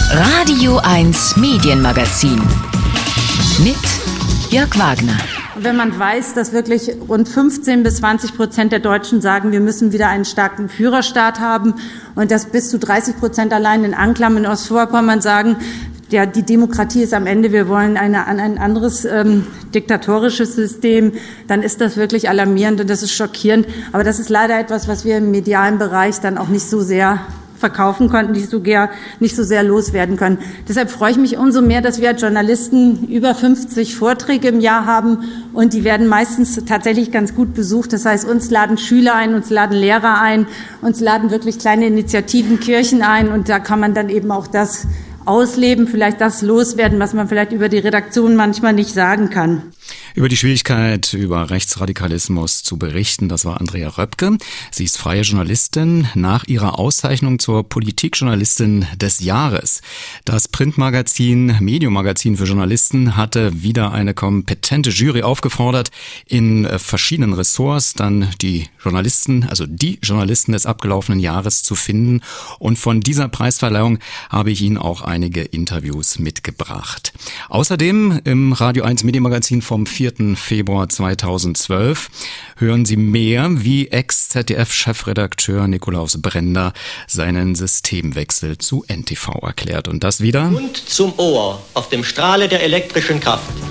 Radio 1 Medienmagazin mit Jörg Wagner. Wenn man weiß, dass wirklich rund 15-20% der Deutschen sagen, wir müssen wieder einen starken Führerstaat haben und dass bis zu 30% allein in Anklam in Ostvorpommern sagen, ja, die Demokratie ist am Ende, wir wollen ein anderes diktatorisches System, dann ist das wirklich alarmierend und das ist schockierend. Aber das ist leider etwas, was wir im medialen Bereich dann auch nicht so sehr verkaufen konnten, nicht so sehr loswerden können. Deshalb freue ich mich umso mehr, dass wir als Journalisten über 50 Vorträge im Jahr haben und die werden meistens tatsächlich ganz gut besucht. Das heißt, uns laden Schüler ein, uns laden Lehrer ein, uns laden wirklich kleine Initiativen, Kirchen ein und da kann man dann eben auch das ausleben, vielleicht das loswerden, was man vielleicht über die Redaktion manchmal nicht sagen kann. Über die Schwierigkeit, über Rechtsradikalismus zu berichten, das war Andrea Röpke. Sie ist freie Journalistin, nach ihrer Auszeichnung zur Politikjournalistin des Jahres. Das Printmagazin, Medium-Magazin für Journalisten, hatte wieder eine kompetente Jury aufgefordert, in verschiedenen Ressorts dann die Journalisten des abgelaufenen Jahres zu finden. Und von dieser Preisverleihung habe ich Ihnen auch einige Interviews mitgebracht. Außerdem im Radio 1 Medienmagazin vom 4. Februar 2012 hören Sie mehr, wie Ex-ZDF-Chefredakteur Nikolaus Brender seinen Systemwechsel zu NTV erklärt. Und das wieder? Mund zum Ohr auf dem Strahle der elektrischen Kraft